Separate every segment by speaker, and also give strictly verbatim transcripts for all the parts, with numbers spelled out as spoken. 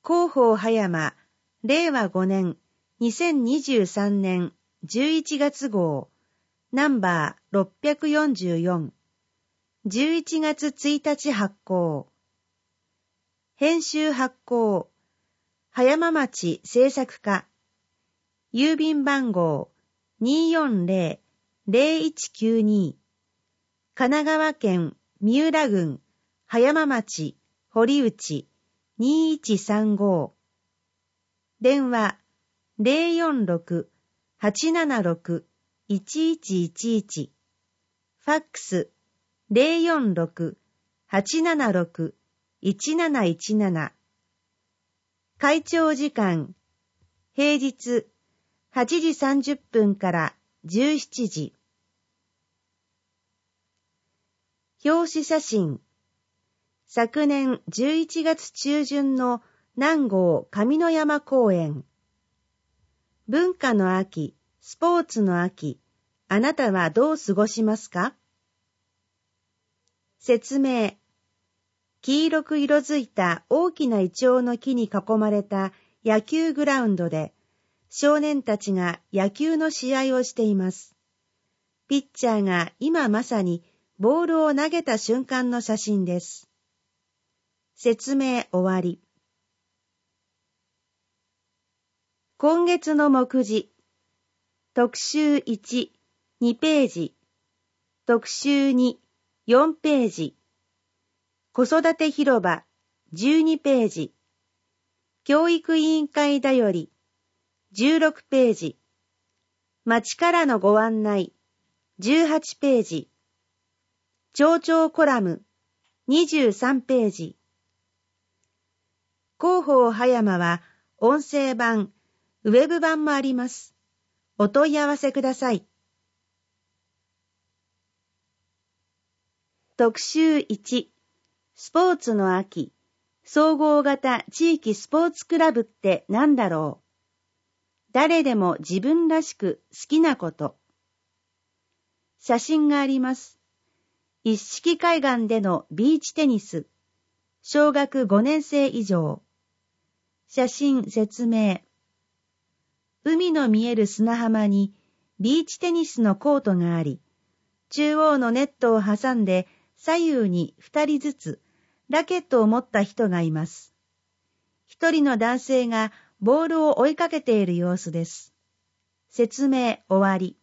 Speaker 1: 広報葉山、れいわごねん、にせんにじゅうさんねんじゅういちがつ号、ナンバーろっぴゃくよんじゅうよん、じゅういちがつついたち発行。編集発行、葉山町制作課、郵便番号 にーよんぜろぜろいちきゅうに、神奈川県三浦郡葉山町堀内にいちさんご、電話 ゼロよんろく はちななろく いちいちいちいち、ファックス ゼロよんろく はちななろく いちなないちなな、会長時間、平日はちじさんじゅっぷんからじゅうしちじ。表紙写真。昨年じゅういちがつちゅうじゅんの南郷上野山公園。文化の秋、スポーツの秋、あなたはどう過ごしますか？説明。黄色く色づいた大きなイチョウの木に囲まれた野球グラウンドで、少年たちが野球の試合をしています。ピッチャーが今まさにボールを投げた瞬間の写真です。説明終わり。今月の目次。特集いち、にページ。特集に、よんページ。子育て広場、じゅうにページ。教育委員会だより、じゅうろくページ。町からのご案内、じゅうはちページ。町長コラム、にじゅうさんページ。広報葉山は音声版、ウェブ版もあります。お問い合わせください。特集いち、スポーツの秋、総合型地域スポーツクラブって何だろう。誰でも自分らしく好きなこと。写真があります。一色海岸でのビーチテニス。小学ごねんせい以上。写真説明。海の見える砂浜にビーチテニスのコートがあり、中央のネットを挟んで左右に二人ずつラケットを持った人がいます。一人の男性がボールを追いかけている様子です。説明終わり。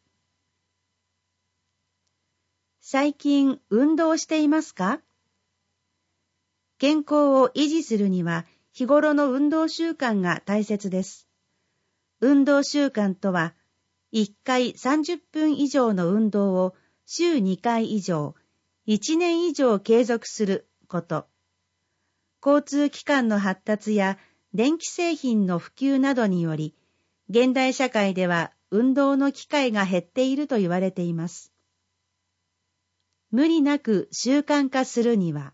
Speaker 1: 最近運動していますか？健康を維持するには日頃の運動習慣が大切です。運動習慣とは、いっかいさんじゅっぷん以上の運動を週にかい以上、いちねん以上継続すること。交通機関の発達や電気製品の普及などにより、現代社会では運動の機会が減っていると言われています。無理なく習慣化するには、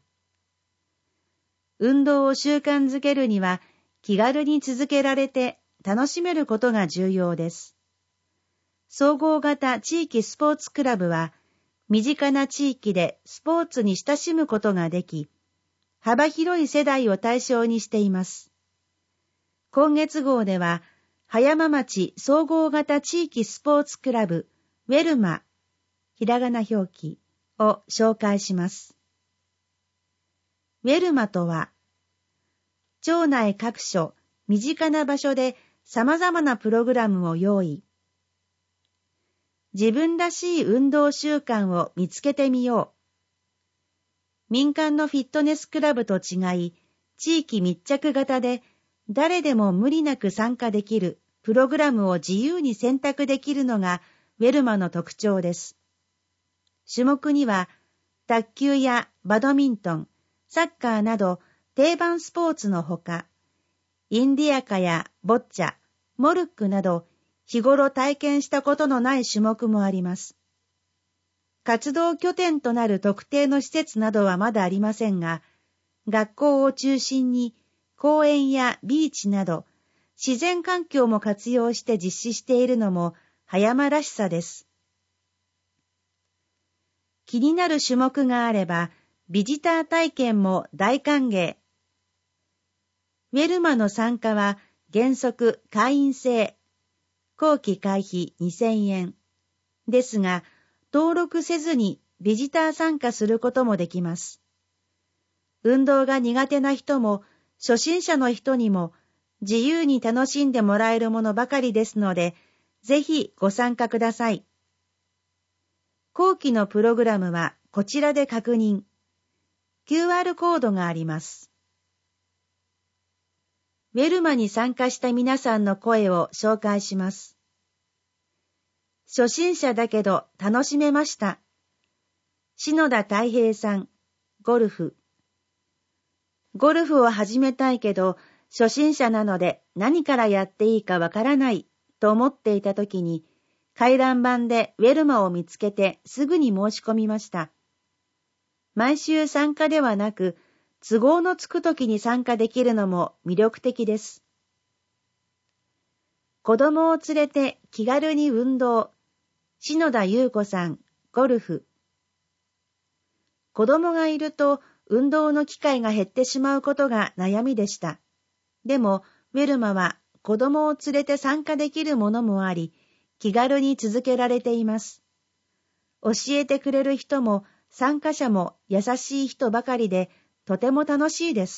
Speaker 1: 運動を習慣づけるには気軽に続けられて楽しめることが重要です。総合型地域スポーツクラブは、身近な地域でスポーツに親しむことができ、幅広い世代を対象にしています。今月号では、葉山町総合型地域スポーツクラブ、ウェルマ、ひらがな表記を紹介します。ウェルマとは、町内各所、身近な場所で様々なプログラムを用意。自分らしい運動習慣を見つけてみよう。民間のフィットネスクラブと違い、地域密着型で誰でも無理なく参加できるプログラムを自由に選択できるのがウェルマの特徴です。種目には卓球やバドミントン、サッカーなど定番スポーツのほか、インディアカやボッチャ、モルックなど日頃体験したことのない種目もあります。活動拠点となる特定の施設などはまだありませんが、学校を中心に公園やビーチなど自然環境も活用して実施しているのも葉山らしさです。気になる種目があれば、ビジター体験も大歓迎。 ウェルマの参加は原則会員制、後期会費にせんえん。ですが、登録せずにビジター参加することもできます。運動が苦手な人も初心者の人にも自由に楽しんでもらえるものばかりですので、ぜひご参加ください。後期のプログラムはこちらで確認。キューアール コードがあります。ウェルマに参加した皆さんの声を紹介します。初心者だけど楽しめました。篠田太平さん、ゴルフ。ゴルフを始めたいけど、初心者なので何からやっていいかわからないと思っていたときに、回覧板でウェルマを見つけてすぐに申し込みました。毎週参加ではなく、都合のつくときに参加できるのも魅力的です。子供を連れて気軽に運動。篠田優子さん、ゴルフ。子供がいると運動の機会が減ってしまうことが悩みでした。でも、ウェルマは子供を連れて参加できるものもあり、気軽に続けられています。教えてくれる人も参加者も優しい人ばかりで、とても楽しいです。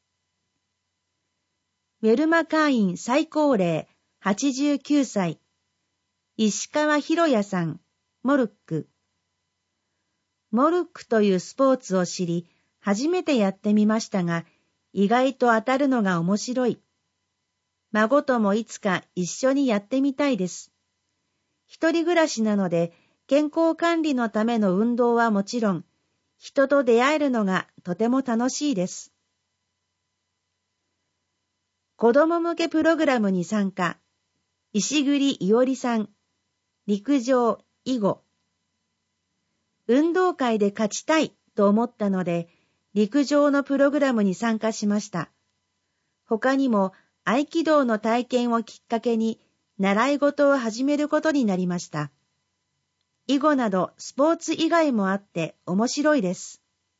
Speaker 1: ウェルマ会員最高齢はちじゅうきゅうさい、石川博也さん、モルック。モルックというスポーツを知り、初めてやってみましたが、意外と当たるのが面白い。孫ともいつか一緒にやってみたいです。一人暮らしなので、健康管理のための運動はもちろん、人と出会えるのがとても楽しいです。子供向けプログラムに参加。石栗いおりさん、陸上、囲碁。運動会で勝ちたいと思ったので、陸上のプログラムに参加しました。他にも合気道の体験をきっかけに習い事を始めることになりました。囲碁などスポーツ以外もあって面白いです。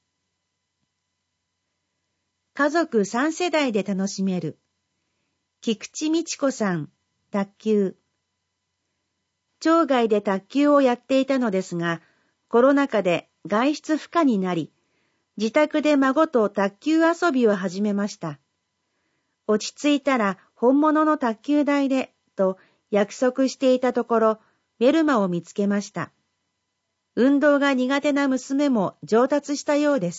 Speaker 1: 家族さん世代で楽しめる。菊池美智子さん、卓球。町外で卓球をやっていたのですが、コロナ禍で外出不可になり、自宅で孫と卓球遊びを始めました。落ち着いたら本物の卓球台で、と約束していたところ、ウェルマを見つけました。運動が苦手な娘も上達したようです。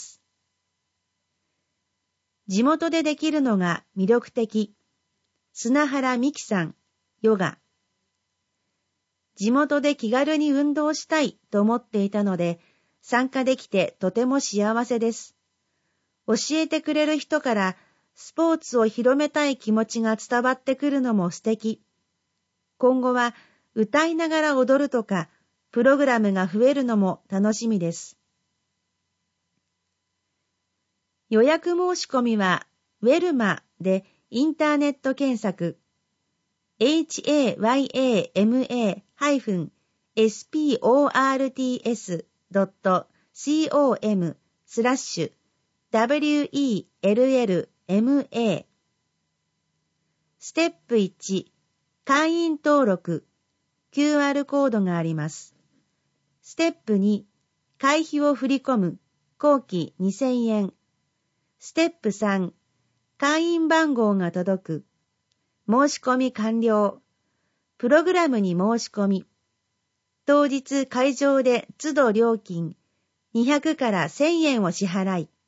Speaker 1: 地元でできるのが魅力的。砂原美希さん、ヨガ。地元で気軽に運動したいと思っていたので、参加できてとても幸せです。教えてくれる人からスポーツを広めたい気持ちが伝わってくるのも素敵。今後は歌いながら踊るとか、プログラムが増えるのも楽しみです。予約申し込みは、ウェルマでインターネット検索、エイチエーワイエーエムエー スポーツ ドット コム スラッシュ ダブリューイーエルエルエムエー ステップいち、会員登録、キューアール コードがあります。ステップに、会費を振り込む、後期にせんえん。ステップさん、会員番号が届く。申し込み完了。プログラムに申し込み。当日会場で都度料金にひゃくからせんえんを支払い。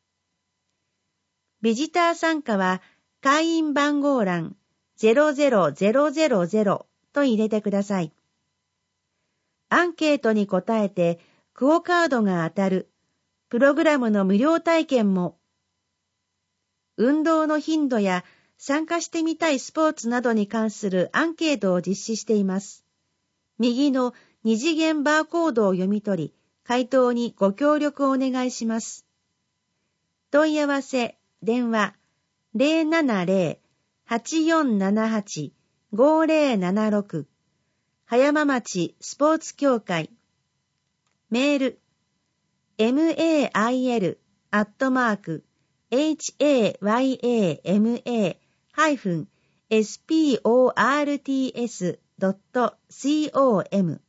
Speaker 1: ビジター参加は会員番号欄ゼロゼロゼロゼロゼロと入れてください。アンケートに答えてクオカードが当たる。プログラムの無料体験も。運動の頻度や参加してみたいスポーツなどに関するアンケートを実施しています。右の二次元バーコードを読み取り、回答にご協力をお願いします。問い合わせ、電話、ゼロななゼロ はちよんななはち ごゼロななろく 葉山町スポーツ協会。メール、メール アットマークエイチエーワイエーエムエー ハイフン エスピーオーアールティーエス ドット コム